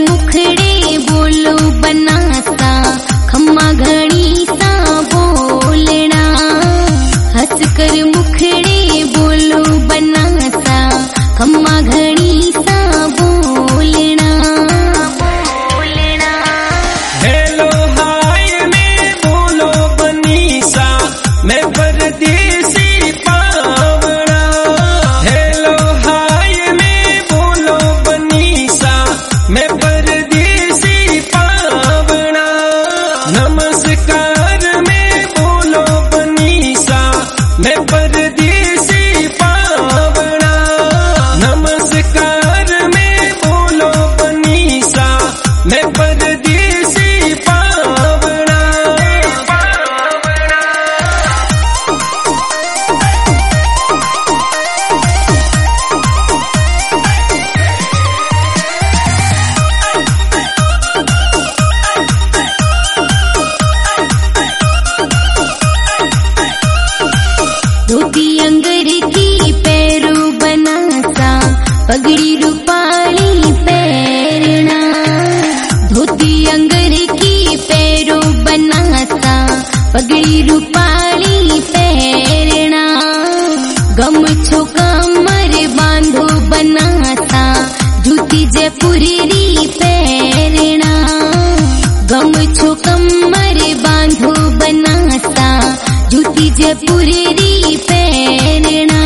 मुखड़े बोलो बनासा खम्मा घड़ी सा बोलना। हंस कर मुखड़े बोलो बनासा खम्मा घड़ी सा बोलना। हेलो हाय में बोलो बनीसा मैं परदेसी पावना। हेलो हाय में बोलो बनीसा मैं परदेसी पावना। नमस्कार में बोलो बनीसा मैं परदेसी पावना। नमस्कार में बोलो बनीसा मैं परदेसी पावना। धोती अंगर की पैरों बनासा पगड़ी रूपाली पैरना। धोती अंगर की पैरों बनासा पगड़ी रूपाली पैरना। गमछो कमर बांधो बनासा जूती जयपुरी पैरना। गमछो कमर बांधो बनासा जूती जयपुरी पैरना।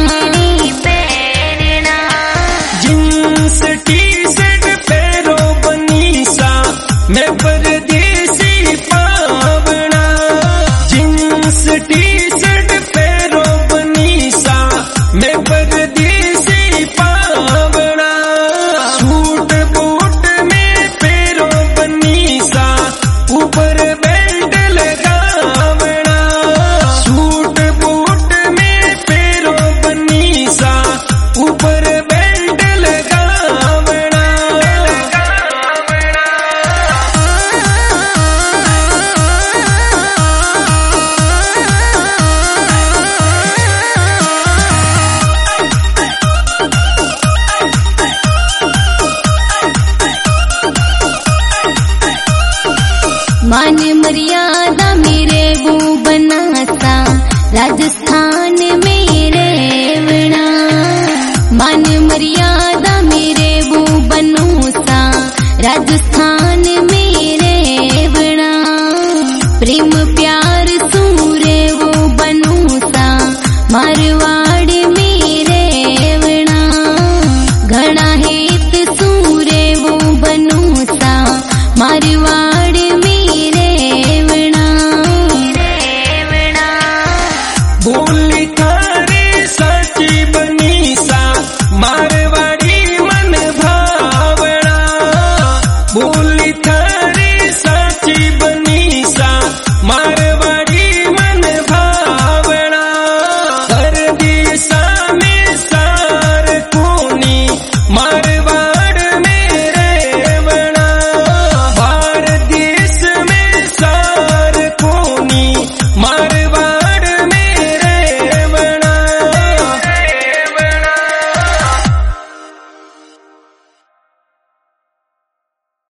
जींस टी शर्ट पैरो बनीसा मैं परदेसी पावना। जींस टी शर्ट पैरो बनीसा मैं परदेसी पावना। सूट बूट में पैरो बनीसा ऊपर बेल्ट लगावना। सूट बूट में पैरो बनीसा ऊपर बेल्ट लगावना। मान मर्यादा मेरे वो बनासा राजस्थान में रेवना। मान मर्यादा मेरे वो बनोसा राजस्थान में रेवना। प्रेम प्यार सूरे वो बनोसा मारवाड़ में रेवना। घना हेत सूरे वो बनोसा मारवाड़